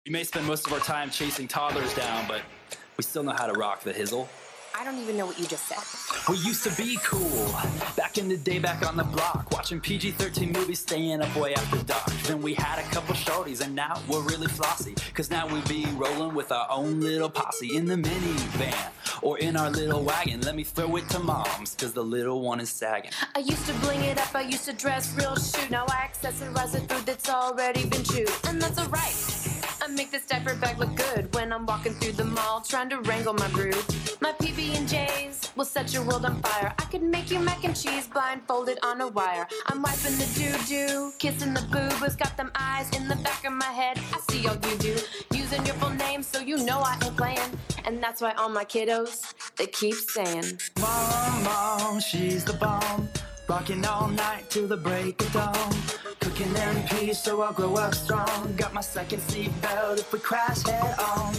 We may spend most of our time chasing toddlers down, but we still know how to rock the hizzle. I don't even know what you just said. We used to be cool, back in the day, back on the block, watching PG-13 movies, staying up way after dark. Then we had a couple shorties, and now we're really flossy, cause now we be rolling with our own little posse in the minivan, or in our little wagon. Let me throw it to moms, cause the little one is sagging. I used to bling it up, I used to dress real shoot. Now I accessorize the food that's already been chewed, and that's alright. I make this diaper bag look good when I'm walking through the mall trying to wrangle my brood. My PB&Js will set your world on fire. I could make you mac and cheese blindfolded on a wire. I'm wiping the doo-doo, kissing the boo-boos, got them eyes in the back of my head. I see all you do, using your full name so you know I ain't playing. And that's why all my kiddos, they keep saying, Mom, she's the bomb, rocking all night till the break of dawn. Cooking them peas so I'll grow up strong. Got my second seat belt if we crash head on.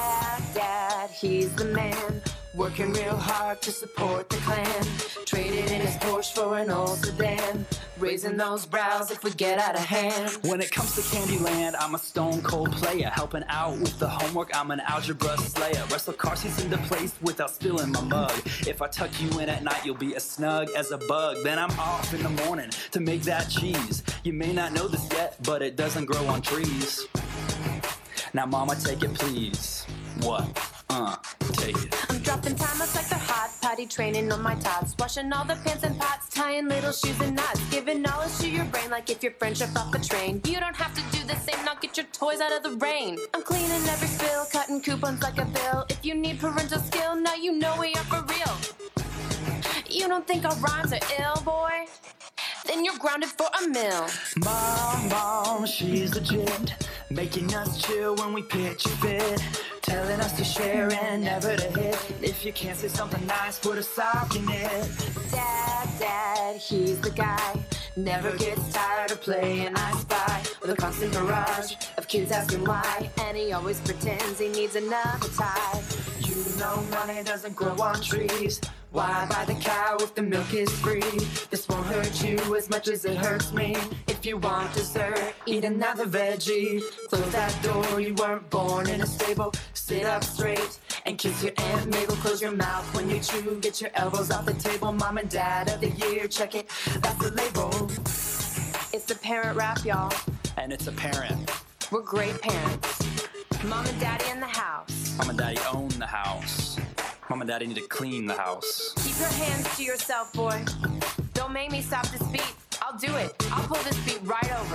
Dad, he's the man, working real hard to support the clan. Traded in his Porsche for an old sedan, raising those brows if we get out of hand. When it comes to Candyland, I'm a stone cold player. Helping out with the homework, I'm an algebra slayer. Wrestle car seats into place without spilling my mug. If I tuck you in at night, you'll be as snug as a bug. Then I'm off in the morning to make that cheese. You may not know this yet, but it doesn't grow on trees. Now mama, take it please. What? Take it. I'm dropping timers like they're hot, potty training on my tots, washing all the pants and pots, tying little shoes and knots, giving knowledge to your brain like if you're French up off a train. You don't have to do the same, now get your toys out of the rain. I'm cleaning every spill, cutting coupons like a bill. If you need parental skill, now you know we are for real. You don't think our rhymes are ill, boy? Then you're grounded for a mill. Mom, she's legit, making us chill when we pitch a fit, telling us to share and never to hit. If you can't say something nice, put a sock in it. Dad, he's the guy, never gets tired of playing I Spy, with a constant barrage of kids asking why, and he always pretends he needs another tie. You know money doesn't grow on trees. Why buy the cow if the milk is free? This won't hurt you as much as it hurts me. If you want dessert, eat another veggie. Close that door, you weren't born in a stable. Sit up straight and kiss your Aunt Mabel. Close your mouth when you chew, get your elbows off the table. Mom and Dad of the year, check it, that's the label. It's the parent rap, y'all. And it's a parent. We're great parents. Mom and Daddy in the house. Mom and Daddy own the house. Mom and Daddy need to clean the house. Keep your hands to yourself, boy. Don't make me stop this beat. I'll do it. I'll pull this beat right over.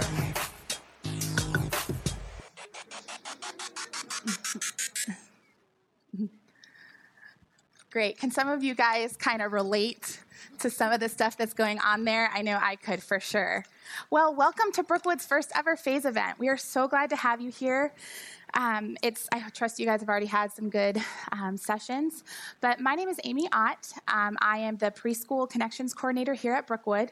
Great. Can some of you guys kind of relate to some of the stuff that's going on there? I know I could for sure. Well, welcome to Brookwood's first ever Phase event. We are so glad to have you here. I trust you guys have already had some good sessions, but my name is Amy Ott. I am the preschool connections coordinator here at Brookwood.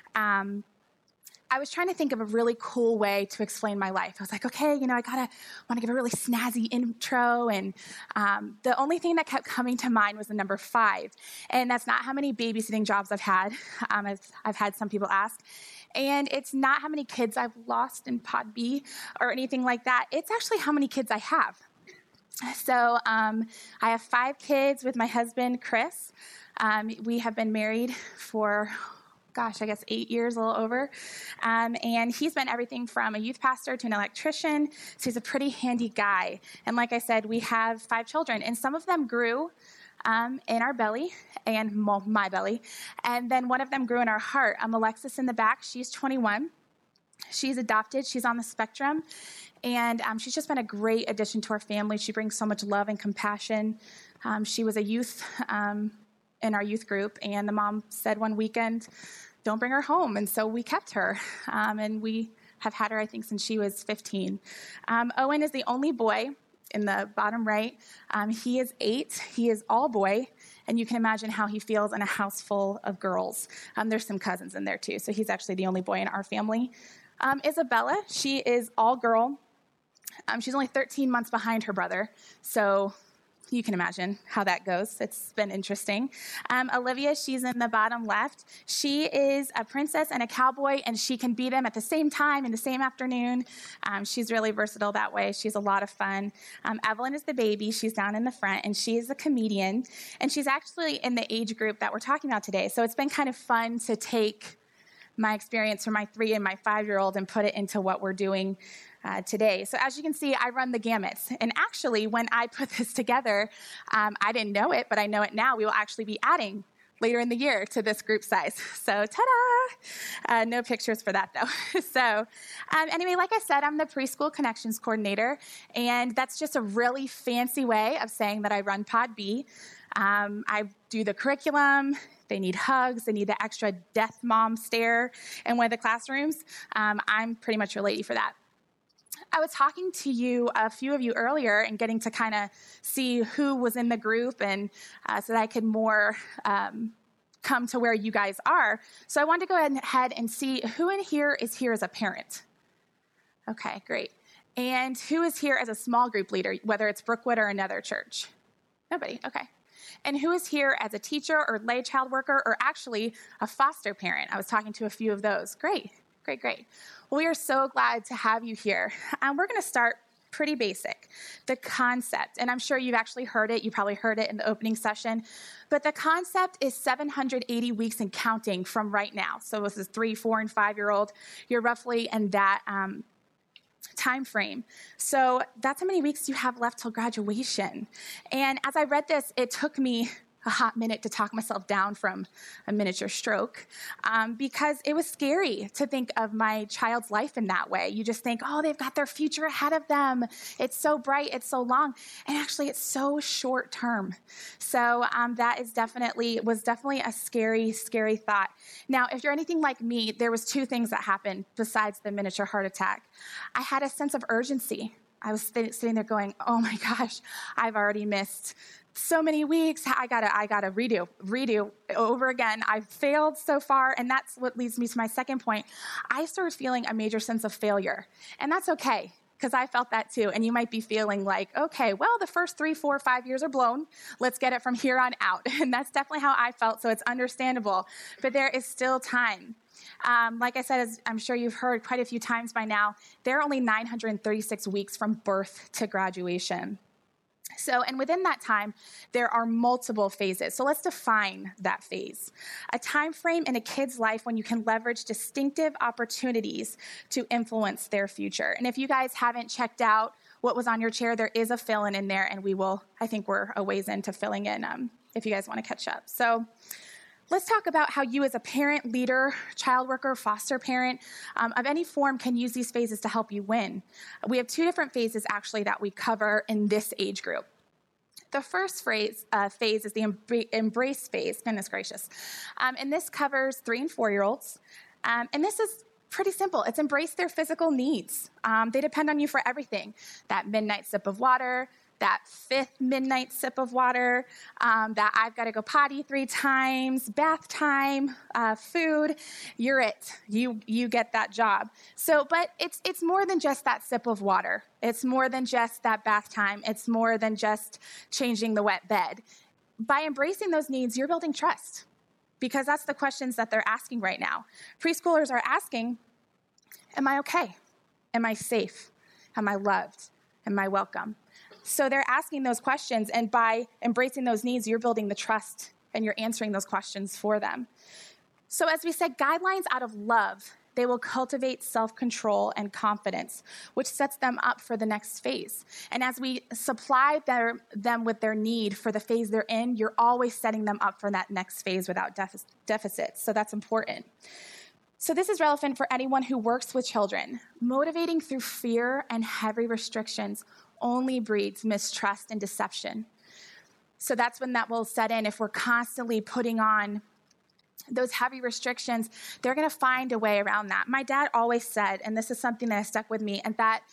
I was trying to think of a really cool way to explain my life. I was like, okay, I want to give a really snazzy intro, and the only thing that kept coming to mind was the number 5, and that's not how many babysitting jobs I've had, as I've had some people ask. And it's not how many kids I've lost in Pod B or anything like that. It's actually how many kids I have. So I have 5 kids with my husband, Chris. We have been married for, 8 years, a little over. And he's been everything from a youth pastor to an electrician. So he's a pretty handy guy. And like I said, we have 5 children. And some of them grew in our belly, and my belly. And then one of them grew in our heart. Alexis in the back, she's 21. She's adopted. She's on the spectrum. And she's just been a great addition to our family. She brings so much love and compassion. She was a youth in our youth group. And the mom said one weekend, don't bring her home. And so we kept her. And we have had her, I think, since she was 15. Owen is the only boy in the bottom right. He is 8. He is all boy. And you can imagine how he feels in a house full of girls. There's some cousins in there too. So he's actually the only boy in our family. Isabella, she is all girl. She's only 13 months behind her brother. So, You can imagine how that goes. It's been interesting. Olivia, she's in the bottom left. She is a princess and a cowboy, and she can be them at the same time in the same afternoon. She's really versatile that way. She's a lot of fun. Evelyn is the baby. She's down in the front, and she is a comedian. And she's actually in the age group that we're talking about today. So it's been kind of fun to take my experience from my 3 and my 5-year-old and put it into what we're doing today. So as you can see, I run the gamut. And actually, when I put this together, I didn't know it, but I know it now. We will actually be adding later in the year to this group size. So ta-da! No pictures for that, though. So anyway, like I said, I'm the Preschool Connections Coordinator, and that's just a really fancy way of saying that I run Pod B. I do the curriculum. They need hugs. They need the extra death mom stare in one of the classrooms. I'm pretty much your lady for that. I was talking to you, a few of you earlier, and getting to kind of see who was in the group, and so that I could more come to where you guys are. So I wanted to go ahead and see who in here is here as a parent. Okay, great. And who is here as a small group leader, whether it's Brookwood or another church? Nobody, okay. And who is here as a teacher or lay child worker or actually a foster parent? I was talking to a few of those. Great, great, great. Well, we are so glad to have you here. We're going to start pretty basic, the concept. And I'm sure you've actually heard it. You probably heard it in the opening session. But the concept is 780 weeks and counting from right now. So this is 3, 4, and 5-year-old. You're roughly in that time frame. So that's how many weeks you have left till graduation. And as I read this, it took me a hot minute to talk myself down from a miniature stroke because it was scary to think of my child's life in that way. You just think, oh, they've got their future ahead of them. It's so bright, it's so long, and actually it's so short term. So that was definitely a scary, scary thought. Now, if you're anything like me, there was 2 things that happened besides the miniature heart attack. I had a sense of urgency. I was sitting there going, oh my gosh, I've already missed so many weeks. I gotta redo over again. I've failed so far. And that's what leads me to my second point. I started feeling a major sense of failure. And that's okay, because I felt that too. And you might be feeling like, okay, well, the first 3, 4, 5 years are blown. Let's get it from here on out. And that's definitely how I felt. So it's understandable. But there is still time. Like I said, as I'm sure you've heard quite a few times by now, there are only 936 weeks from birth to graduation. So, and within that time, there are multiple phases. So let's define that phase. A time frame in a kid's life when you can leverage distinctive opportunities to influence their future. And if you guys haven't checked out what was on your chair, there is a fill-in in there, and I think we're a ways into filling in if you guys want to catch up. So let's talk about how you as a parent, leader, child worker, foster parent of any form can use these phases to help you win. We have 2 different phases actually that we cover in this age group. The first phase is the embrace phase, goodness gracious. And this covers 3 and 4-year-olds. And this is pretty simple. It's embrace their physical needs. They depend on you for everything. That midnight sip of water, that 5th midnight sip of water, that I've got to go potty 3 times, bath time, food, you're it. You get that job. So, but it's more than just that sip of water. It's more than just that bath time. It's more than just changing the wet bed. By embracing those needs, you're building trust, because that's the questions that they're asking right now. Preschoolers are asking, am I okay? Am I safe? Am I loved? Am I welcome? So they're asking those questions, and by embracing those needs, you're building the trust, and you're answering those questions for them. So as we said, guidelines out of love, they will cultivate self-control and confidence, which sets them up for the next phase. And as we supply them with their need for the phase they're in, you're always setting them up for that next phase without deficits. So that's important. So this is relevant for anyone who works with children. Motivating through fear and heavy restrictions only breeds mistrust and deception. So that's when that will set in. If we're constantly putting on those heavy restrictions, they're going to find a way around that. My dad always said, and this is something that has stuck with me, and that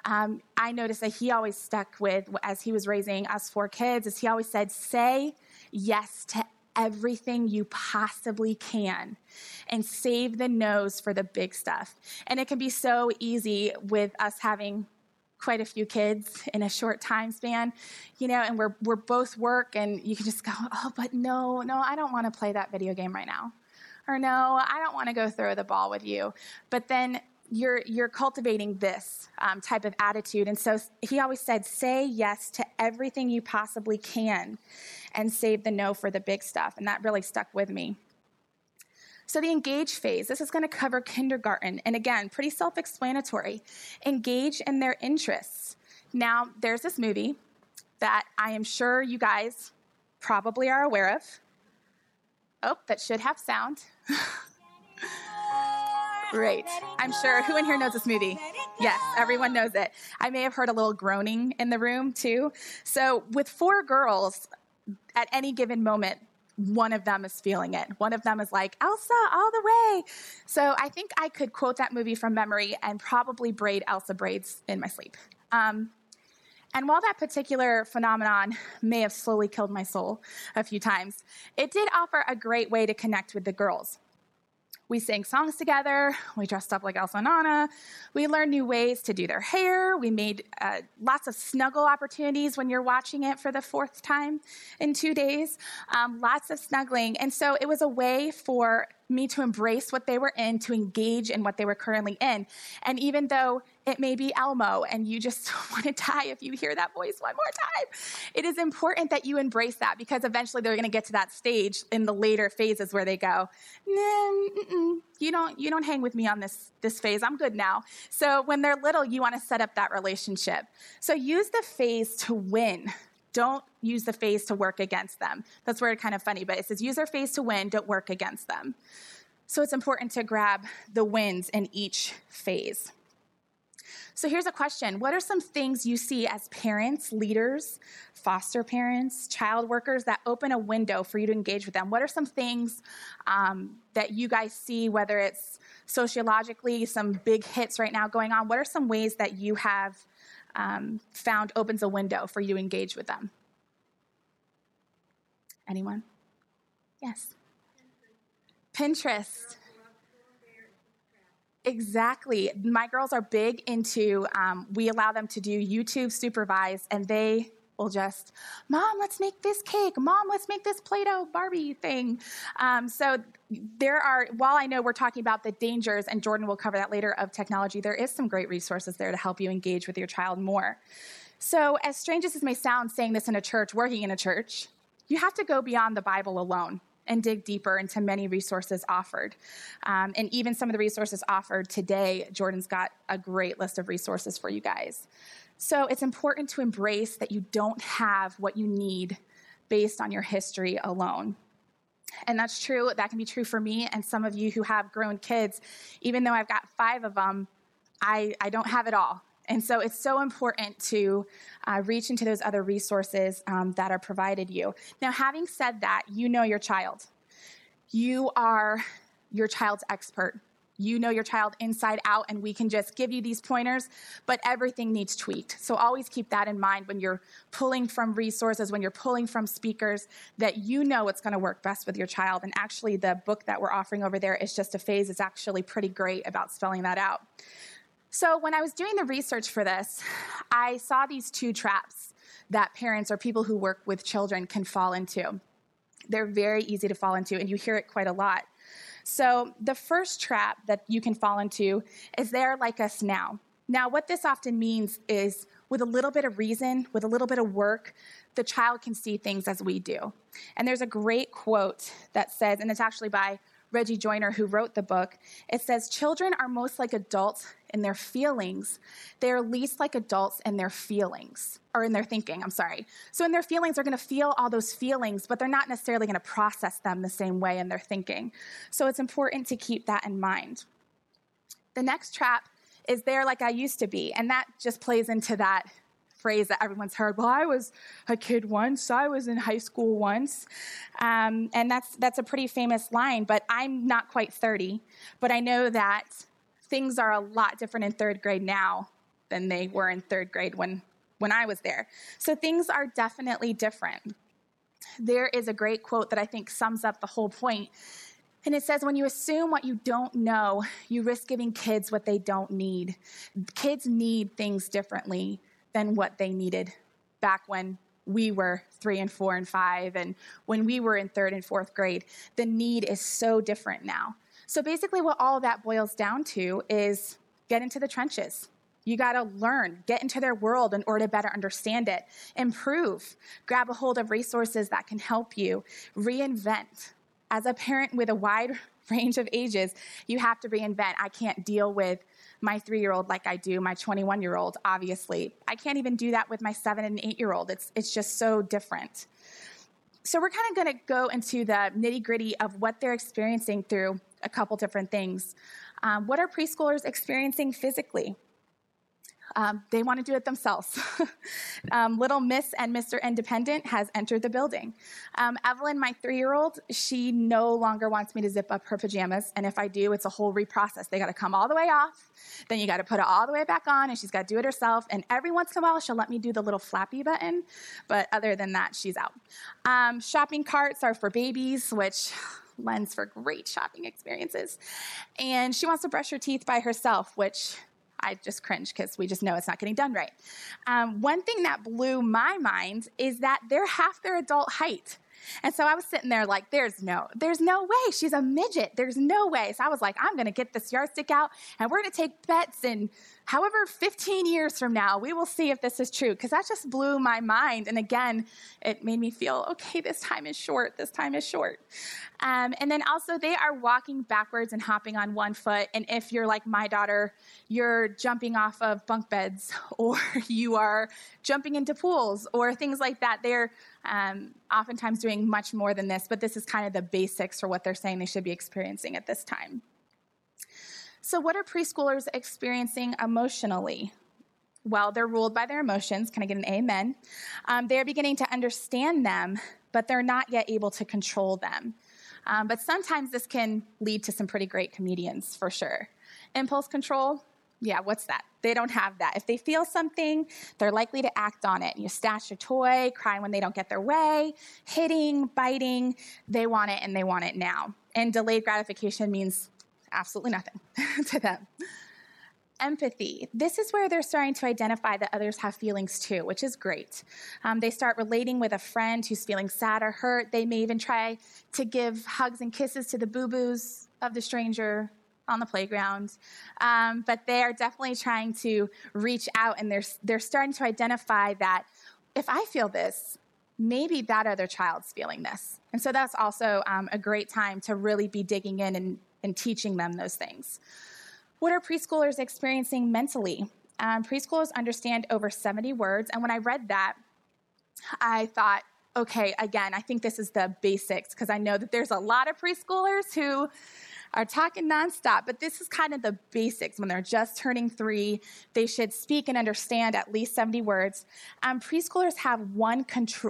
I noticed that he always stuck with as he was raising us 4 kids, is he always said, say yes to everything you possibly can and save the no's for the big stuff. And it can be so easy with us having quite a few kids in a short time span, and we're both work, and you can just go, oh, but no, I don't want to play that video game right now. Or no, I don't want to go throw the ball with you. But then you're cultivating this type of attitude. And so he always said, say yes to everything you possibly can and save the no for the big stuff. And that really stuck with me. So the engage phase, this is going to cover kindergarten. And again, pretty self-explanatory. Engage in their interests. Now, there's this movie that I am sure you guys probably are aware of. Oh, that should have sound. Great. I'm sure. Who in here knows this movie? Yes, everyone knows it. I may have heard a little groaning in the room, too. So with 4 girls, at any given moment, one of them is feeling it. One of them is like, Elsa, all the way. So I think I could quote that movie from memory and probably braid Elsa braids in my sleep. And while that particular phenomenon may have slowly killed my soul a few times, it did offer a great way to connect with the girls. We sang songs together, we dressed up like Elsa and Anna, we learned new ways to do their hair, we made lots of snuggle opportunities when you're watching it for the 4th time in 2 days, lots of snuggling. And so it was a way for me to embrace what they were in, to engage in what they were currently in. And even though it may be Elmo and you just want to die if you hear that voice one more time, it is important that you embrace that, because eventually they're going to get to that stage in the later phases where they go, you don't hang with me on this phase. I'm good now. So when they're little, you want to set up that relationship. So use the phase to win. Don't use the phase to work against them. That's where it's kind of funny, but it says use their phase to win, don't work against them. So it's important to grab the wins in each phase. So here's a question. What are some things you see as parents, leaders, foster parents, child workers that open a window for you to engage with them? What are some things that you guys see, whether it's sociologically, some big hits right now going on? What are some ways that you have found opens a window for you to engage with them? Anyone? Yes. Pinterest. Exactly. My girls are big into, we allow them to do YouTube supervised, and they will just, Mom, let's make this cake. Mom, let's make this Play-Doh Barbie thing. So there are, while I know we're talking about the dangers, and Jordan will cover that later, of technology, there is some great resources there to help you engage with your child more. So as strange as this may sound, saying this in a church, working in a church, you have to go beyond the Bible alone and dig deeper into many resources offered. And even some of the resources offered today, Jordan's got a great list of resources for you guys. So it's important to embrace that you don't have what you need based on your history alone. And that's true. That can be true for me and some of you who have grown kids. Even though I've got 5 of them, I don't have it all. And so it's so important to reach into those other resources that are provided you. Now, having said that, you know your child. You are your child's expert. You know your child inside out, and we can just give you these pointers, but everything needs tweaked. So always keep that in mind when you're pulling from resources, when you're pulling from speakers, that you know what's going to work best with your child. And actually, the book that we're offering over there, It's Just a Phase, is actually pretty great about spelling that out. So when I was doing the research for this, I saw these 2 traps that parents or people who work with children can fall into. They're very easy to fall into, and you hear it quite a lot. So the first trap that you can fall into is they're like us now. Now, what this often means is with a little bit of reason, with a little bit of work, the child can see things as we do. And there's a great quote that says, and it's actually by Reggie Joiner, who wrote the book. It says, children are most like adults in their feelings. They are least like adults in their feelings, or in their thinking, So in their feelings, they're going to feel all those feelings, but they're not necessarily going to process them the same way in their thinking. So it's important to keep that in mind. The next trap is they're like I used to be, and that just plays into that phrase that everyone's heard. Well, I was a kid once. I was in high school once. And that's a pretty famous line, but I'm not quite 30. But I know that things are a lot different in 3rd grade now than they were in 3rd grade when I was there. So things are definitely different. There is a great quote that I think sums up the whole point. And it says, when you assume what you don't know, you risk giving kids what they don't need. Kids need things differently than what they needed back when we were 3 and 4 and 5, and when we were in 3rd and 4th grade. The need is so different now. So basically what all of that boils down to is get into the trenches. You got to learn, get into their world in order to better understand it, improve, grab a hold of resources that can help you, reinvent. As a parent with a wide range of ages, you have to reinvent. I can't deal with my 3-year-old like I do my 21-year-old, obviously. I can't even do that with my 7 and 8-year-old. It's just so different. So we're kind of going to go into the nitty-gritty of what they're experiencing through a couple different things. What are preschoolers experiencing physically? They want to do it themselves. Little Miss and Mr. Independent has entered the building. Evelyn, my 3-year-old, she no longer wants me to zip up her pajamas, and if I do, it's a whole reprocess. They got to come all the way off, then you got to put it all the way back on, and she's got to do it herself, and every once in a while, she'll let me do the little flappy button, but other than that, she's out. Shopping carts are for babies, which lends for great shopping experiences, and she wants to brush her teeth by herself, which I just cringe because we just know it's not getting done right. One thing that blew my mind is that they're half their adult height. And so I was sitting there like, there's no way. She's a midget. There's no way. So I was like, I'm going to get this yardstick out, and we're going to take bets, and however 15 years from now, we will see if this is true, because that just blew my mind. And again, it made me feel, okay, this time is short. And then also they are walking backwards and hopping on one foot. And if you're like my daughter, you're jumping off of bunk beds, or you are jumping into pools or things like that. They're oftentimes doing much more than this, but this is kind of the basics for what they're saying they should be experiencing at this time. So what are preschoolers experiencing emotionally? Well, they're ruled by their emotions. Can I get an amen? They're beginning to understand them, but they're not yet able to control them. But sometimes this can lead to some pretty great comedians, for sure. Impulse control, yeah, what's that? They don't have that. If they feel something, they're likely to act on it. You stash a toy, cry when they don't get their way, hitting, biting, they want it and they want it now. And delayed gratification means absolutely nothing to them. Empathy. This is where they're starting to identify that others have feelings too, which is great. They start relating with a friend who's feeling sad or hurt. They may even try to give hugs and kisses to the boo-boos of the stranger on the playground. But they are definitely trying to reach out, and they're starting to identify that if I feel this, maybe that other child's feeling this. And so that's also a great time to really be digging in and teaching them those things. What are preschoolers experiencing mentally? Preschoolers understand over 70 words, and when I read that, I thought, okay, again, I think this is the basics, because I know that there's a lot of preschoolers who are talking nonstop, but this is kind of the basics. When they're just turning 3, they should speak and understand at least 70 words. Preschoolers have one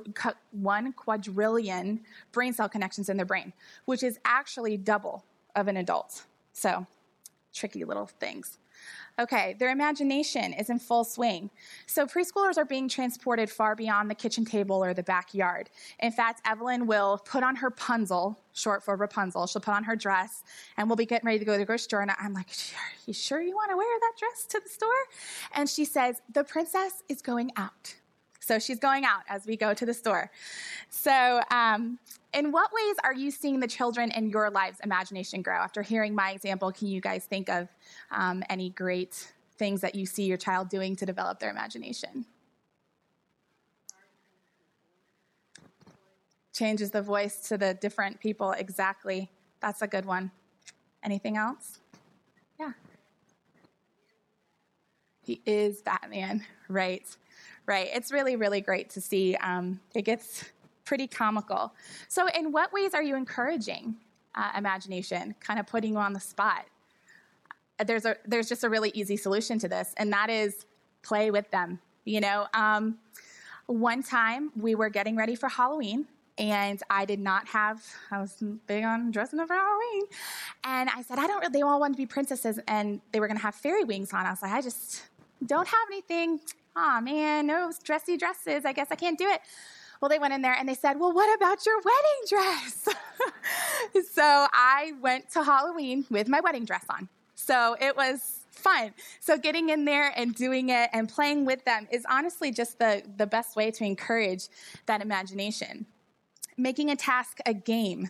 quadrillion brain cell connections in their brain, which is actually double of an adult. So, tricky little things. Okay, their imagination is in full swing. So preschoolers are being transported far beyond the kitchen table or the backyard. In fact, Evelyn will put on her punzel, short for Rapunzel. She'll put on her dress, and we'll be getting ready to go to the grocery store, and I'm like, are you sure you want to wear that dress to the store? And she says, the princess is going out. So she's going out as we go to the store. So in what ways are you seeing the children in your lives' imagination grow? After hearing my example, can you guys think of any great things that you see your child doing to develop their imagination? Changes the voice to the different people, exactly. That's a good one. Anything else? Yeah. He is Batman, right. Right. It's really, really great to see. It gets pretty comical. So in what ways are you encouraging imagination, kind of putting you on the spot? There's just a really easy solution to this, and that is play with them. You know, one time we were getting ready for Halloween, and I was big on dressing up for Halloween. And I said, they all wanted to be princesses, and they were going to have fairy wings on. I was like, I just don't have anything. Aw, man, no dressy dresses. I guess I can't do it. Well, they went in there and they said, well, what about your wedding dress? So I went to Halloween with my wedding dress on. So it was fun. So getting in there and doing it and playing with them is honestly just the best way to encourage that imagination. Making a task a game.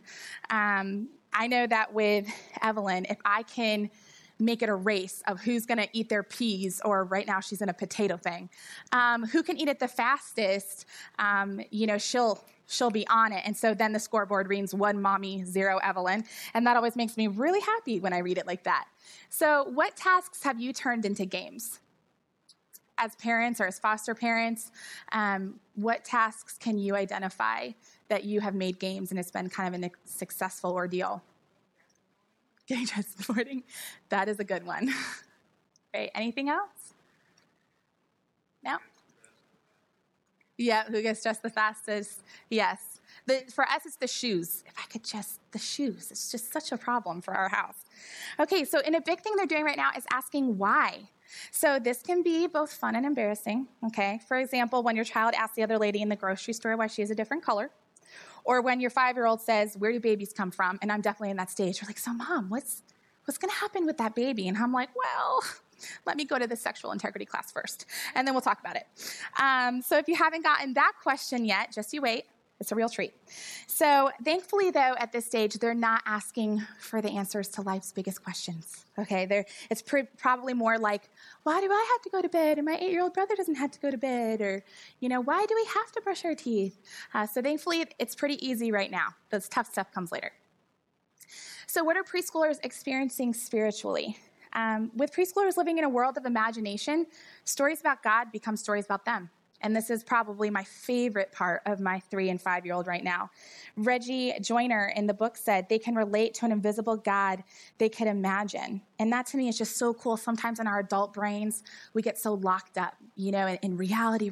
I know that with Evelyn, if I can make it a race of who's going to eat their peas, or right now she's in a potato thing, who can eat it the fastest, she'll be on it. And so then the scoreboard reads 1 mommy, 0 Evelyn. And that always makes me really happy when I read it like that. So what tasks have you turned into games? As parents or as foster parents, what tasks can you identify that you have made games and it's been kind of a successful ordeal? Getting dressed in the morning. That is a good one. Great. Anything else? No? Yeah, who gets dressed the fastest? Yes. For us, it's the shoes. If I could just, the shoes. It's just such a problem for our house. Okay, so a big thing they're doing right now is asking why. So this can be both fun and embarrassing, okay? For example, when your child asks the other lady in the grocery store why she has a different color, or when your 5-year-old says, where do babies come from? And I'm definitely in that stage. You're like, so Mom, what's going to happen with that baby? And I'm like, well, let me go to the sexual integrity class first, and then we'll talk about it. So if you haven't gotten that question yet, just you wait. It's a real treat. So thankfully, though, at this stage, they're not asking for the answers to life's biggest questions, okay? It's probably more like, why do I have to go to bed and my 8-year-old brother doesn't have to go to bed? Or, why do we have to brush our teeth? So thankfully, it's pretty easy right now. The tough stuff comes later. So what are preschoolers experiencing spiritually? With preschoolers living in a world of imagination, stories about God become stories about them. And this is probably my favorite part of my 3- and 5-year-old right now. Reggie Joyner in the book said they can relate to an invisible God they could imagine. And that to me is just so cool. Sometimes in our adult brains, we get so locked up, in reality.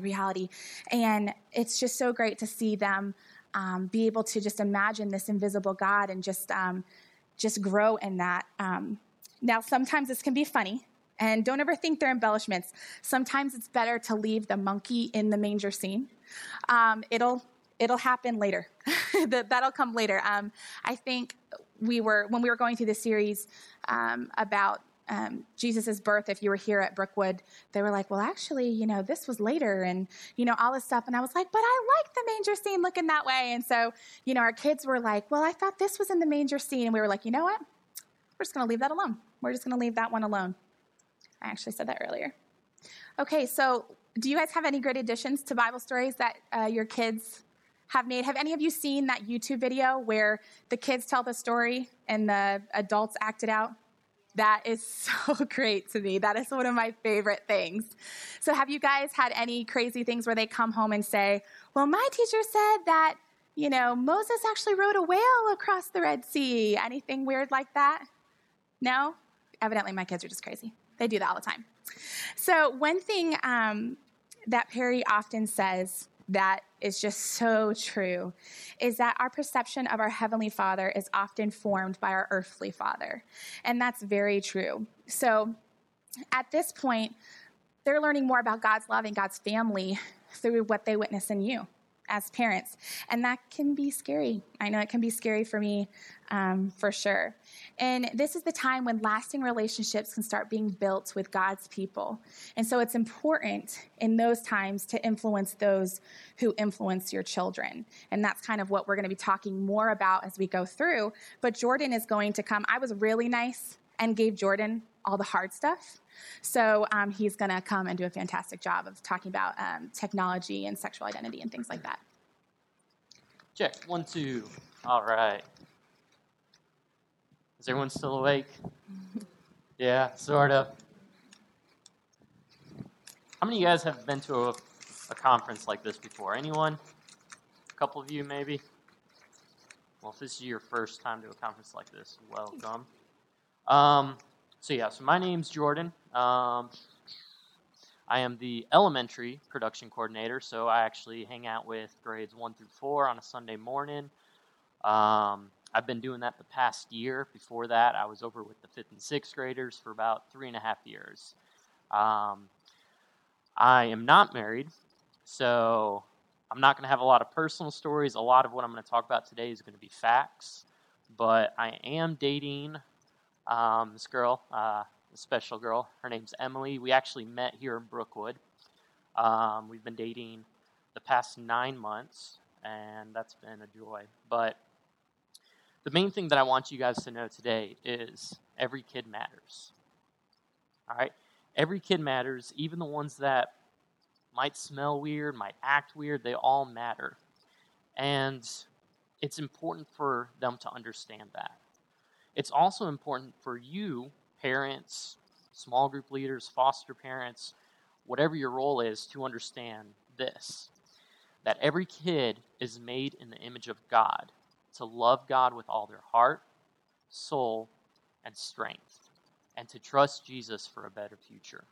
And it's just so great to see them be able to just imagine this invisible God and just grow in that. Now, sometimes this can be funny. And don't ever think they're embellishments. Sometimes it's better to leave the monkey in the manger scene. It'll happen later. That'll come later. I think when we were going through the series about Jesus' birth, if you were here at Brookwood, they were like, well, actually, this was later and, all this stuff. And I was like, but I like the manger scene looking that way. And so, our kids were like, well, I thought this was in the manger scene. And we were like, you know what? We're just going to leave that alone. We're just going to leave that one alone. I actually said that earlier. Okay, so do you guys have any great additions to Bible stories that your kids have made? Have any of you seen that YouTube video where the kids tell the story and the adults act it out? That is so great to me. That is one of my favorite things. So have you guys had any crazy things where they come home and say, well, my teacher said that, Moses actually rode a whale across the Red Sea? Anything weird like that? No? Evidently, my kids are just crazy. They do that all the time. So one thing that Perry often says that is just so true is that our perception of our Heavenly Father is often formed by our earthly father. And that's very true. So at this point, they're learning more about God's love and God's family through what they witness in you as parents. And that can be scary. I know it can be scary for me, for sure. And this is the time when lasting relationships can start being built with God's people. And so it's important in those times to influence those who influence your children. And that's kind of what we're going to be talking more about as we go through. But Jordan is going to come. I was really nice and gave Jordan all the hard stuff. So he's going to come and do a fantastic job of talking about technology and sexual identity and things like that. Check. 1, 2. All right. Is everyone still awake? Yeah, sort of. How many of you guys have been to a conference like this before? Anyone? A couple of you, maybe? Well, if this is your first time to a conference like this, welcome. So my name's Jordan. I am the elementary production coordinator, so I actually hang out with grades 1 through 4 on a Sunday morning. I've been doing that the past year. Before that, I was over with the 5th and 6th graders for about 3.5 years. I am not married, so I'm not going to have a lot of personal stories. A lot of what I'm going to talk about today is going to be facts. But I am dating this girl, a special girl. Her name's Emily. We actually met here in Brookwood. We've been dating the past 9 months, and that's been a joy. But the main thing that I want you guys to know today is every kid matters. All right? Every kid matters, even the ones that might smell weird, might act weird, they all matter. And it's important for them to understand that. It's also important for you, parents, small group leaders, foster parents, whatever your role is, to understand this, that every kid is made in the image of God, to love God with all their heart, soul, and strength, and to trust Jesus for a better future.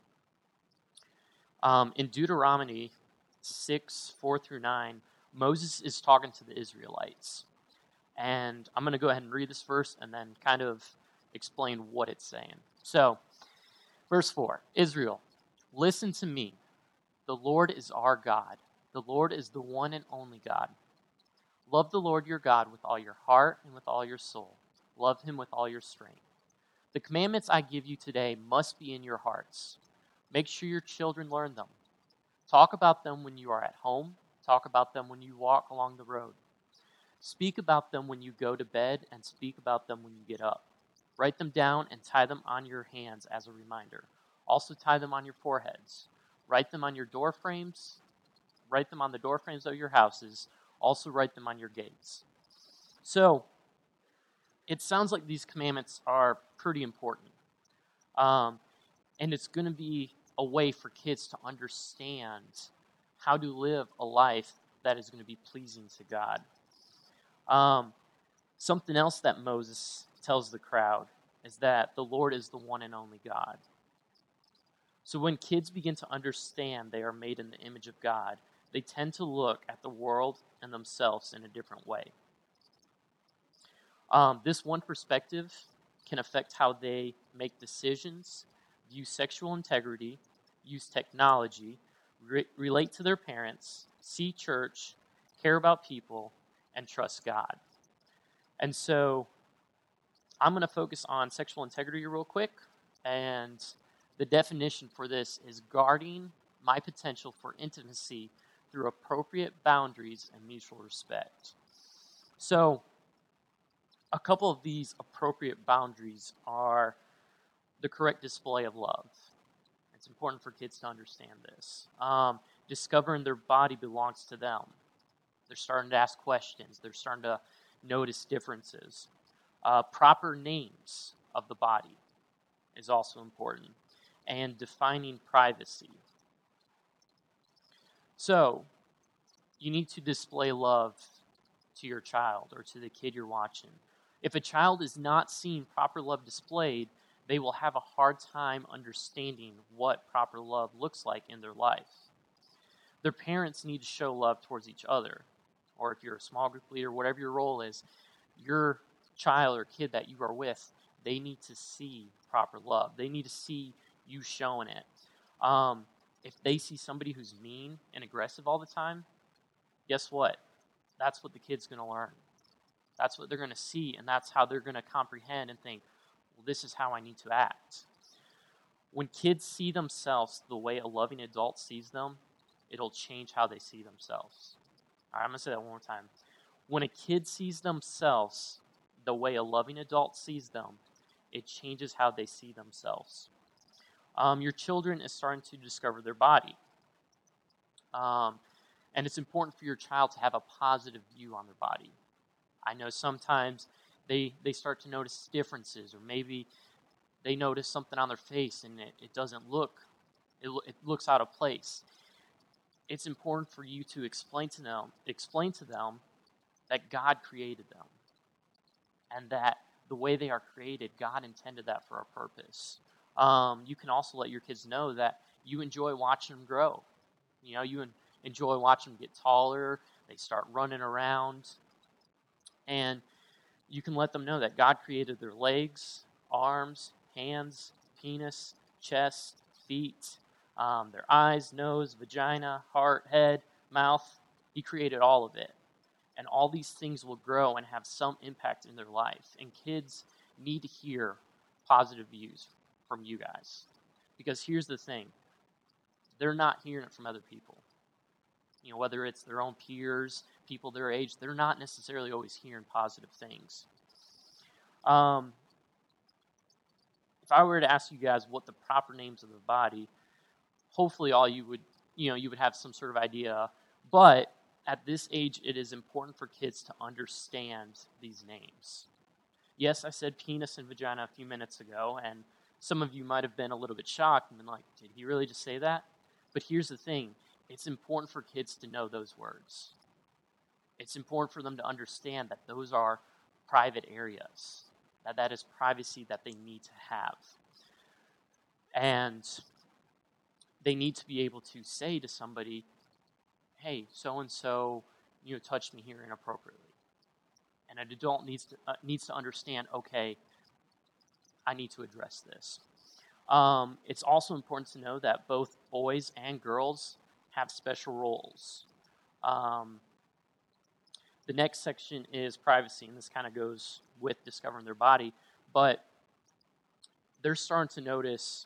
In Deuteronomy 6:4-9, Moses is talking to the Israelites. And I'm going to go ahead and read this verse and then kind of explain what it's saying. So, verse 4, Israel, listen to me. The Lord is our God. The Lord is the one and only God. Love the Lord your God with all your heart and with all your soul. Love him with all your strength. The commandments I give you today must be in your hearts. Make sure your children learn them. Talk about them when you are at home. Talk about them when you walk along the road. Speak about them when you go to bed, and speak about them when you get up. Write them down and tie them on your hands as a reminder. Also tie them on your foreheads. Write them on your door frames. Write them on the door frames of your houses. Also write them on your gates. So, it sounds like these commandments are pretty important. And it's going to be a way for kids to understand how to live a life that is going to be pleasing to God. Something else that Moses tells the crowd is that the Lord is the one and only God. So when kids begin to understand they are made in the image of God, they tend to look at the world and themselves in a different way. This one perspective can affect how they make decisions, view sexual integrity, use technology, relate to their parents, see church, care about people, and trust God. And so I'm going to focus on sexual integrity real quick. And the definition for this is guarding my potential for intimacy through appropriate boundaries and mutual respect. So a couple of these appropriate boundaries are the correct display of love. It's important for kids to understand this. Discovering their body belongs to them. They're starting to ask questions. They're starting to notice differences. Proper names of the body is also important. And defining privacy. So, you need to display love to your child or to the kid you're watching. If a child is not seeing proper love displayed, they will have a hard time understanding what proper love looks like in their life. Their parents need to show love towards each other. Or if you're a small group leader, whatever your role is, your child or kid that you are with, they need to see proper love. They need to see you showing it. If they see somebody who's mean and aggressive all the time, guess what? That's what the kid's going to learn. That's what they're going to see, and that's how they're going to comprehend and think, well, this is how I need to act. When kids see themselves the way a loving adult sees them, it'll change how they see themselves. All right, I'm going to say that one more time. When a kid sees themselves the way a loving adult sees them, it changes how they see themselves. Your children is starting to discover their body. And it's important for your child to have a positive view on their body. I know sometimes they start to notice differences, or maybe they notice something on their face and it doesn't look, it looks out of place. It's important for you to explain to them that God created them, and that the way they are created, God intended that for a purpose. You can also let your kids know that you enjoy watching them grow. You know, you enjoy watching them get taller. They start running around. And you can let them know that God created their legs, arms, hands, penis, chest, feet, their eyes, nose, vagina, heart, head, mouth, He created all of it. And all these things will grow and have some impact in their life. And kids need to hear positive views from you guys. Because here's the thing. They're not hearing it from other people. Whether it's their own peers, people their age, they're not necessarily always hearing positive things. If I were to ask you guys what the proper names of the body, hopefully all you would have some sort of idea. But at this age, it is important for kids to understand these names. Yes, I said penis and vagina a few minutes ago, and some of you might have been a little bit shocked and been like, did he really just say that? But here's the thing. It's important for kids to know those words. It's important for them to understand that those are private areas, that is privacy that they need to have. And they need to be able to say to somebody, hey, so-and-so, touched me here inappropriately. And an adult needs to understand, okay, I need to address this. It's also important to know that both boys and girls have special roles. The next section is privacy, and this kind of goes with discovering their body, but they're starting to notice,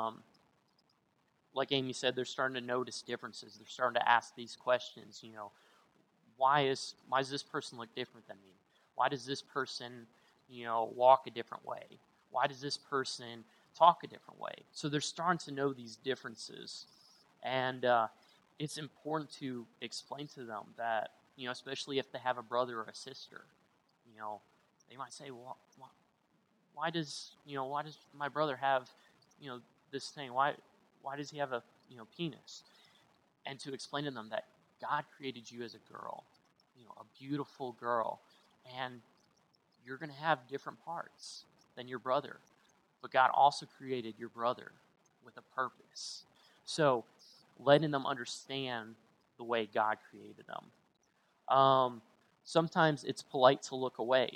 like Amy said, they're starting to notice differences. They're starting to ask these questions, why does this person look different than me? Why does this person, walk a different way? Why does this person talk a different way? So they're starting to know these differences. And it's important to explain to them that, especially if they have a brother or a sister, they might say, well, why does my brother have, this thing? Why does he have a, penis? And to explain to them that God created you as a girl, a beautiful girl, and you're going to have different parts than your brother. But God also created your brother with a purpose. So letting them understand the way God created them. Sometimes it's polite to look away.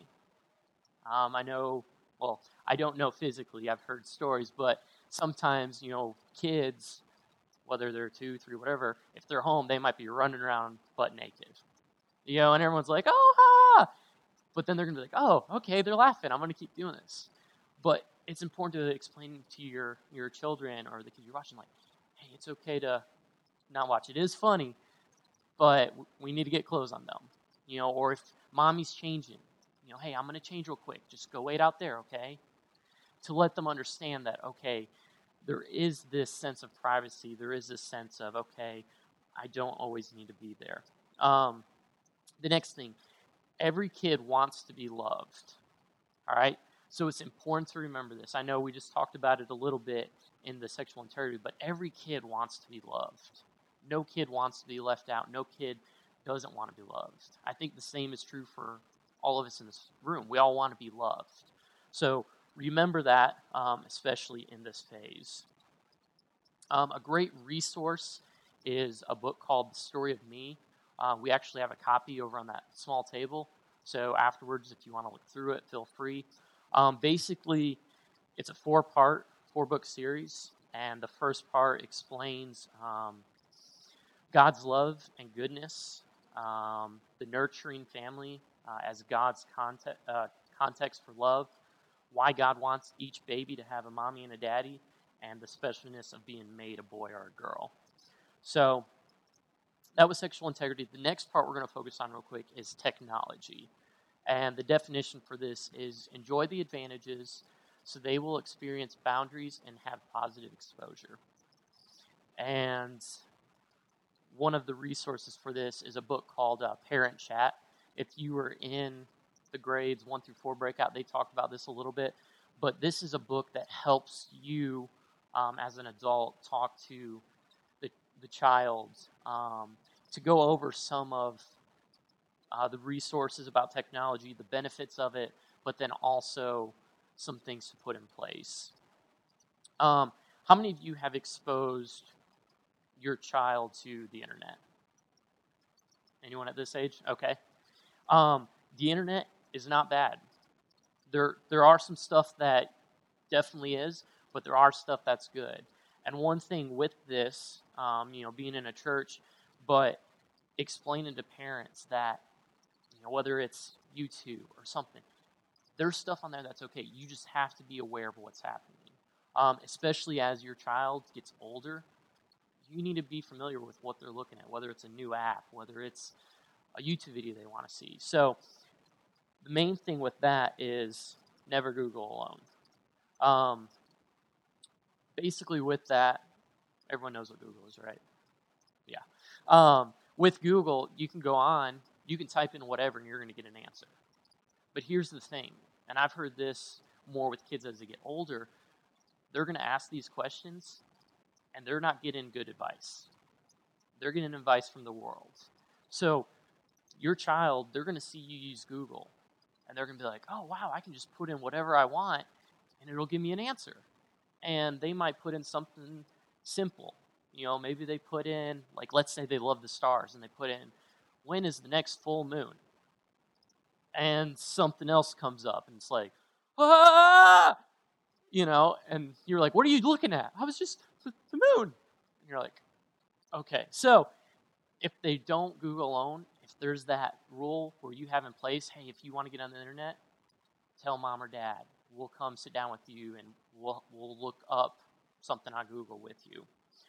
I don't know physically, I've heard stories, but sometimes, kids, whether they're 2, 3, whatever, if they're home, they might be running around butt naked. And everyone's like, oh, ha! But then they're going to be like, oh, okay, they're laughing, I'm going to keep doing this. But it's important to explain to your children or the kids you're watching, like, hey, it's okay to not watch. It is funny, but we need to get clothes on them. Or if mommy's changing, hey, I'm going to change real quick. Just go wait out there, okay? To let them understand that, okay, there is this sense of privacy. There is this sense of, okay, I don't always need to be there. The next thing, every kid wants to be loved, all right? So it's important to remember this. I know we just talked about it a little bit in the sexual integrity, but every kid wants to be loved. No kid wants to be left out. No kid doesn't want to be loved. I think the same is true for all of us in this room. We all want to be loved. So remember that, especially in this phase. A great resource is a book called The Story of Me. We actually have a copy over on that small table. So afterwards, if you want to look through it, feel free. Basically, it's a 4-book series. And the first part explains God's love and goodness, the nurturing family as God's context for love, why God wants each baby to have a mommy and a daddy, and the specialness of being made a boy or a girl. So that was sexual integrity. The next part we're going to focus on real quick is technology. And the definition for this is enjoy the advantages so they will experience boundaries and have positive exposure. And one of the resources for this is a book called Parent Chat. If you were in the grades 1 through 4 breakout, they talk about this a little bit. But this is a book that helps you, as an adult, talk to the child, to go over some of the resources about technology, the benefits of it, but then also some things to put in place. How many of you have exposed your child to the internet? Anyone at this age? Okay. The internet is not bad. There are some stuff that definitely is, but there are stuff that's good. And one thing with this, being in a church, but explaining to parents that, whether it's YouTube or something, there's stuff on there that's okay. You just have to be aware of what's happening. Especially as your child gets older, you need to be familiar with what they're looking at, whether it's a new app, whether it's a YouTube video they want to see. So the main thing with that is never Google alone. Basically with that, everyone knows what Google is, right? Yeah. With Google, you can go on, you can type in whatever, and you're going to get an answer. But here's the thing, and I've heard this more with kids as they get older. They're going to ask these questions, and they're not getting good advice. They're getting advice from the world. So your child, they're going to see you use Google, and they're going to be like, oh, wow, I can just put in whatever I want, and it'll give me an answer. And they might put in something simple. Maybe they put in, like, let's say they love the stars, and they put in, when is the next full moon? And something else comes up, and it's like, ah! And you're like, what are you looking at? I was just, the moon. And you're like, okay. So if they don't Google alone, if there's that rule where you have in place, hey, if you want to get on the internet, tell mom or dad. We'll come sit down with you, and we'll look up something on Google with you.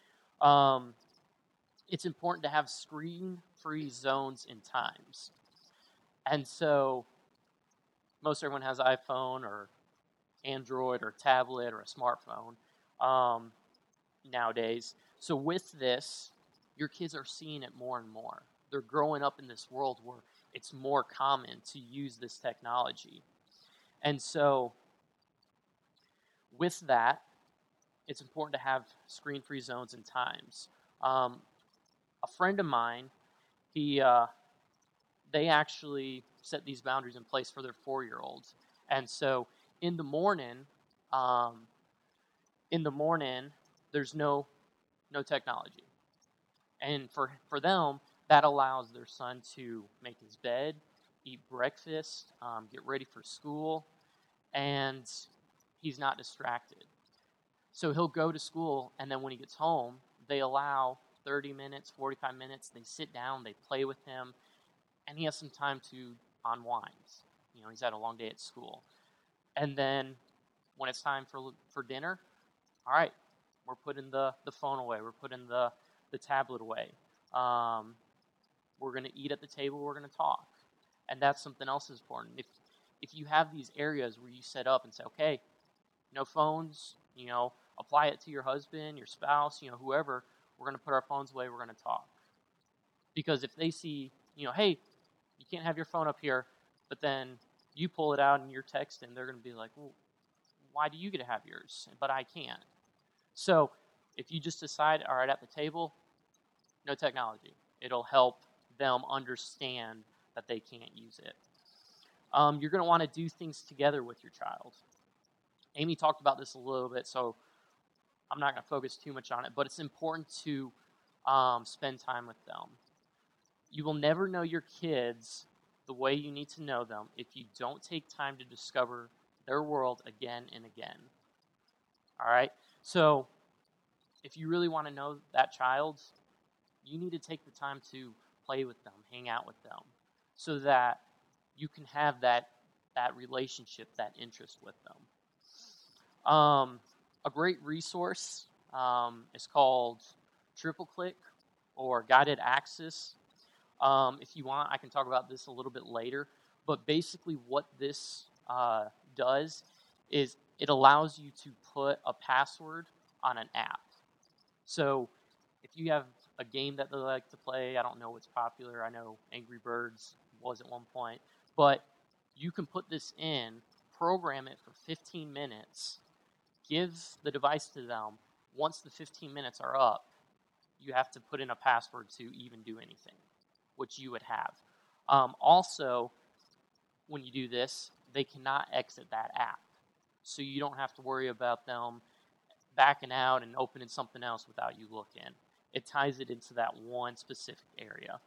It's important to have screen-free zones and times. And so most everyone has iPhone or Android or tablet or a smartphone nowadays. So with this, your kids are seeing it more and more. They're growing up in this world where it's more common to use this technology. And so with that, it's important to have screen-free zones and times. A friend of mine, they actually set these boundaries in place for their 4-year-olds. And so in the morning, there's no technology. And for them, that allows their son to make his bed, eat breakfast, get ready for school, and he's not distracted. So he'll go to school, and then when he gets home, they allow 30 minutes, 45 minutes. They sit down, they play with him, and he has some time to unwind. He's had a long day at school. And then when it's time for dinner, all right, we're putting the phone away. We're putting the tablet away. We're going to eat at the table. We're going to talk. And that's something else that's important. If you have these areas where you set up and say, okay, no phones, apply it to your husband, your spouse, whoever, we're going to put our phones away, we're going to talk. Because if they see, hey, you can't have your phone up here, but then you pull it out and you're texting, they're going to be like, well, why do you get to have yours, but I can't? So if you just decide, all right, at the table, no technology. It'll help them understand that they can't use it. You're going to want to do things together with your child. Amy talked about this a little bit, so I'm not going to focus too much on it, but it's important to spend time with them. You will never know your kids the way you need to know them if you don't take time to discover their world again and again. All right? So if you really want to know that child, you need to take the time to play with them, hang out with them, so that you can have that relationship, that interest with them. A great resource is called TripleClick or Guided Access. If you want, I can talk about this a little bit later. But basically what this does is it allows you to put a password on an app. So if you have a game that they like to play, I don't know what's popular. I know Angry Birds was at one point. But you can put this in, program it for 15 minutes, give the device to them. Once the 15 minutes are up, you have to put in a password to even do anything, which you would have. Also, when you do this, they cannot exit that app. So you don't have to worry about them backing out and opening something else without you looking. It ties it into that one specific area.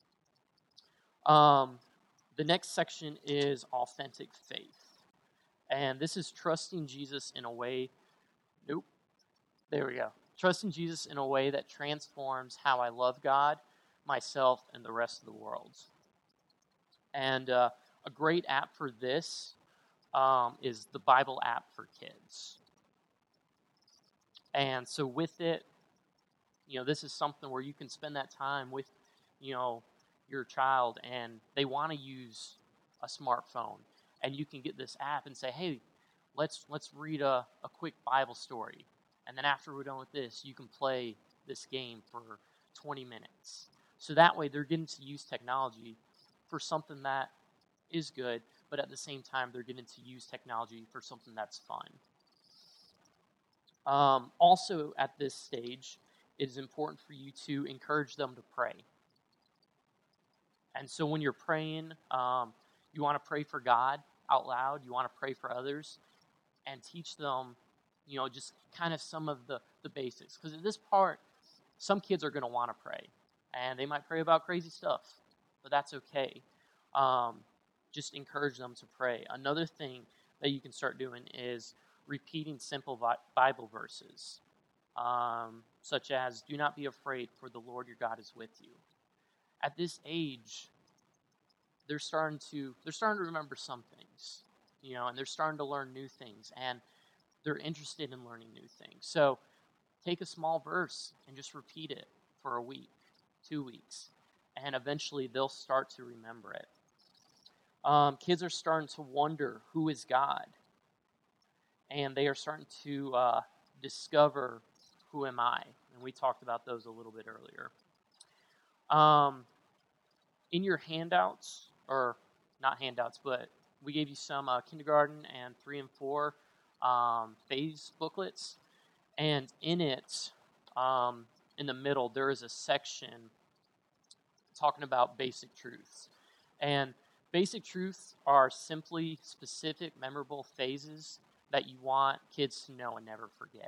The next section is authentic faith. And this is trusting Jesus in a way, Trusting Jesus in a way that transforms how I love God, myself and the rest of the world. And a great app for this is the Bible app for kids. And so with it, this is something where you can spend that time with, your child, and they want to use a smartphone, and you can get this app and say, hey, let's read a quick Bible story, and then after we're done with this, you can play this game for 20 minutes. So that way they're getting to use technology for something that is good, but at the same time they're getting to use technology for something that's fun. Also at this stage, it is important for you to encourage them to pray. And so when you're praying, you want to pray for God out loud. You want to pray for others and teach them, just kind of some of the basics. Because at this part, some kids are going to want to pray. And they might pray about crazy stuff, but that's okay. Just encourage them to pray. Another thing that you can start doing is repeating simple Bible verses, such as, do not be afraid, for the Lord your God is with you. At this age, they're starting to remember some things, and they're starting to learn new things, and they're interested in learning new things. So take a small verse and just repeat it for a week, 2 weeks, and eventually they'll start to remember it. Kids are starting to wonder, who is God? And they are starting to discover, who am I? And we talked about those a little bit earlier. In your handouts, or not handouts, but we gave you some kindergarten and 3 and 4 phase booklets. And in it, in the middle, there is a section talking about basic truths. And basic truths are simply specific, memorable phases that you want kids to know and never forget.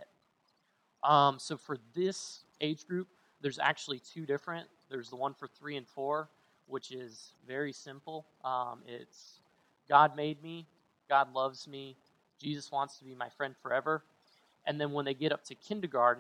So for this age group, there's actually 2 different. There's the one for 3 and 4, which is very simple. It's God made me, God loves me, Jesus wants to be my friend forever. And then when they get up to kindergarten,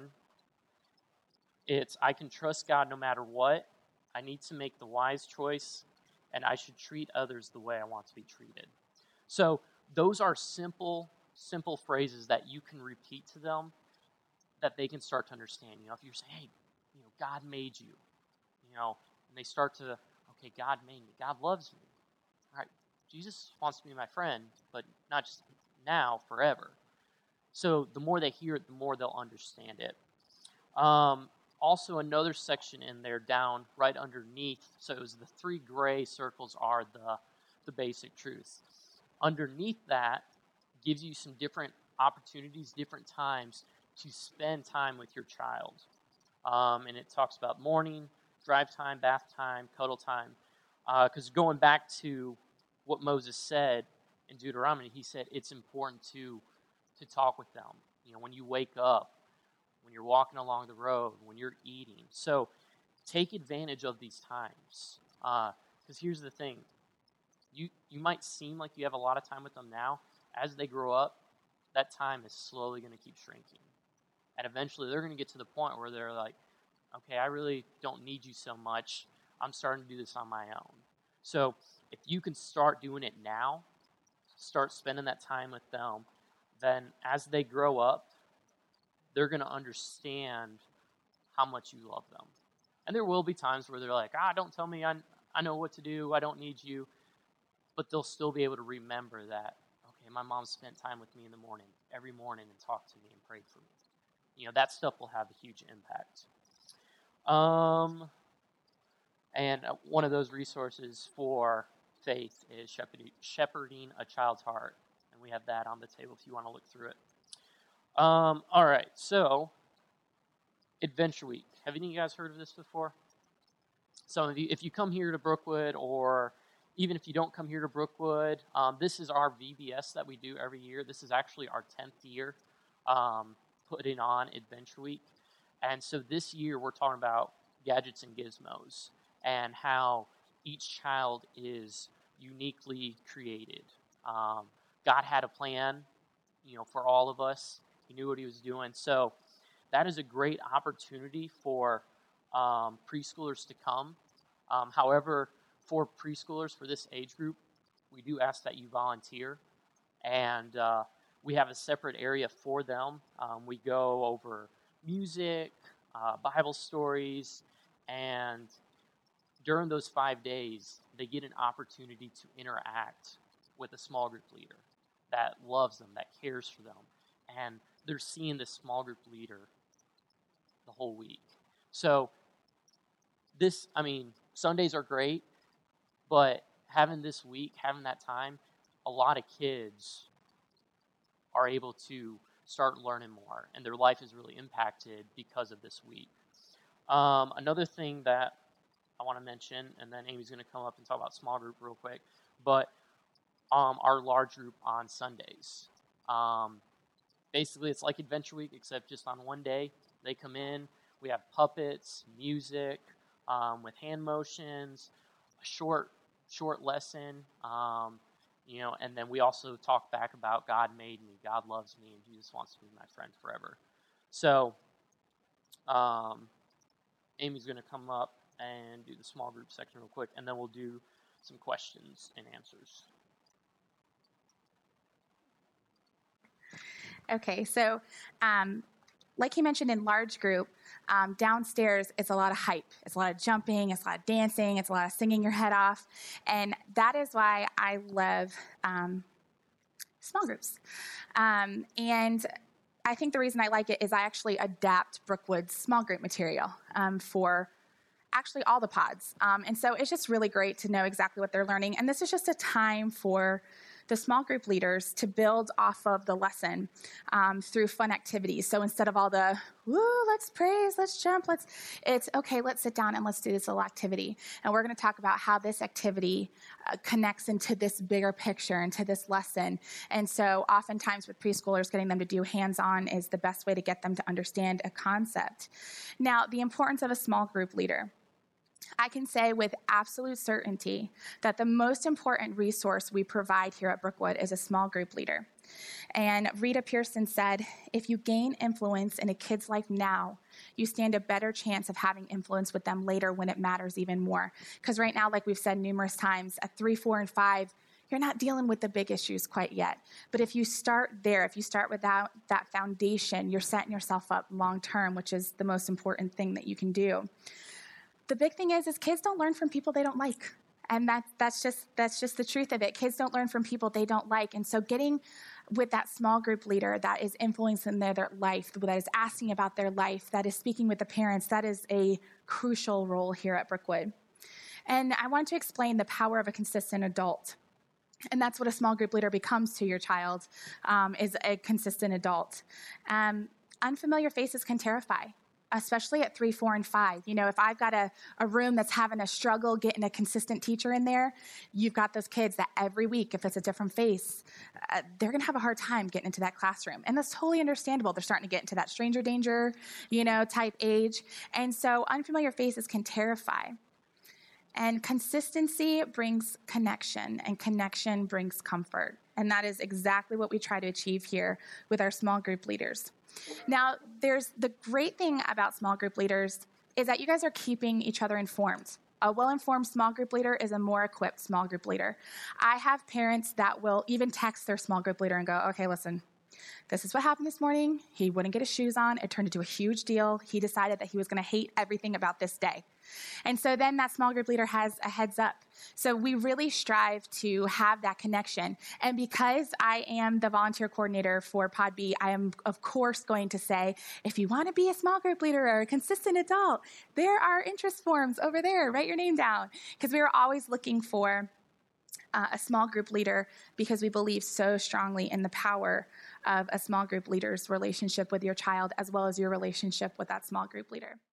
it's I can trust God no matter what, I need to make the wise choice, and I should treat others the way I want to be treated. So those are simple phrases that you can repeat to them that they can start to understand. If you're saying, hey, God made you, and they start to, okay, God made me, God loves me. All right, Jesus wants to be my friend, but not just now, forever. So the more they hear it, the more they'll understand it. Also, another section in there down right underneath, so it was the 3 gray circles are the basic truths. Underneath that gives you some different opportunities, different times to spend time with your child. And it talks about morning, drive time, bath time, cuddle time. Because going back to what Moses said in Deuteronomy, he said it's important to talk with them. When you wake up, when you're walking along the road, when you're eating. So take advantage of these times. Because here's the thing. You might seem like you have a lot of time with them now. As they grow up, that time is slowly going to keep shrinking. And eventually they're going to get to the point where they're like, okay, I really don't need you so much. I'm starting to do this on my own. So if you can start doing it now, start spending that time with them, then as they grow up, they're going to understand how much you love them. And there will be times where they're like, don't tell me I know what to do. I don't need you. But they'll still be able to remember that, okay, my mom spent time with me in the morning, every morning, and talked to me and prayed for me. That stuff will have a huge impact. And one of those resources for faith is Shepherding a Child's Heart. And we have that on the table if you want to look through it. All right, so Adventure Week. Have any of you guys heard of this before? Some of you, if you come here to Brookwood, or even if you don't come here to Brookwood, this is our VBS that we do every year. This is actually our 10th year putting on Adventure Week. And so this year we're talking about gadgets and gizmos and how each child is uniquely created. God had a plan, for all of us. He knew what he was doing. So that is a great opportunity for preschoolers to come However, for preschoolers, for this age group, we do ask that you volunteer, and we have a separate area for them. We go over music, Bible stories, and during those 5 days, they get an opportunity to interact with a small group leader that loves them, that cares for them, and they're seeing this small group leader the whole week. So Sundays are great, but having this week, having that time, a lot of kids are able to start learning more, and their life is really impacted because of this week. Another thing that I want to mention, and then Amy's going to come up and talk about small group real quick, but our large group on Sundays. Basically, it's like Adventure Week, except just on one day. They come in, we have puppets, music, with hand motions, a short lesson, and then we also talk back about God made me, God loves me, and Jesus wants to be my friend forever. So, Amy's going to come up and do the small group section real quick, and then we'll do some questions and answers. Okay, so like he mentioned in large group, downstairs it's a lot of hype. It's a lot of jumping, it's a lot of dancing, it's a lot of singing your head off. And that is why I love small groups. And I think the reason I like it is I actually adapt Brookwood's small group material for actually all the pods. And so it's just really great to know exactly what they're learning. And this is just a time for the small group leaders to build off of the lesson through fun activities. So instead of all the, woo, let's praise, let's jump, it's okay, let's sit down and let's do this little activity. And we're going to talk about how this activity connects into this bigger picture, into this lesson. And so oftentimes with preschoolers, getting them to do hands-on is the best way to get them to understand a concept. Now, the importance of a small group leader. I can say with absolute certainty that the most important resource we provide here at Brookwood is a small group leader. And Rita Pearson said, if you gain influence in a kid's life now, you stand a better chance of having influence with them later when it matters even more. Because right now, like we've said numerous times, at 3, 4, and 5, you're not dealing with the big issues quite yet. But if you start there, if you start without that foundation, you're setting yourself up long term, which is the most important thing that you can do. The big thing is kids don't learn from people they don't like. And that's just the truth of it. Kids don't learn from people they don't like. And so getting with that small group leader that is influencing their life, that is asking about their life, that is speaking with the parents, that is a crucial role here at Brookwood. And I want to explain the power of a consistent adult. And that's what a small group leader becomes to your child, is a consistent adult. Unfamiliar faces can terrify, especially at 3, 4, and 5. You know, if I've got a room that's having a struggle getting a consistent teacher in there, you've got those kids that every week, if it's a different face, they're going to have a hard time getting into that classroom. And that's totally understandable. They're starting to get into that stranger danger, type age. And so unfamiliar faces can terrify. And consistency brings connection, and connection brings comfort. And that is exactly what we try to achieve here with our small group leaders. Now, there's the great thing about small group leaders is that you guys are keeping each other informed. A well-informed small group leader is a more equipped small group leader. I have parents that will even text their small group leader and go, okay, listen, this is what happened this morning. He wouldn't get his shoes on. It turned into a huge deal. He decided that he was going to hate everything about this day. And so then that small group leader has a heads up. So we really strive to have that connection. And because I am the volunteer coordinator for Pod B, I am, of course, going to say, if you want to be a small group leader or a consistent adult, there are interest forms over there. Write your name down. Because we are always looking for a small group leader because we believe so strongly in the power of a small group leader's relationship with your child as well as your relationship with that small group leader.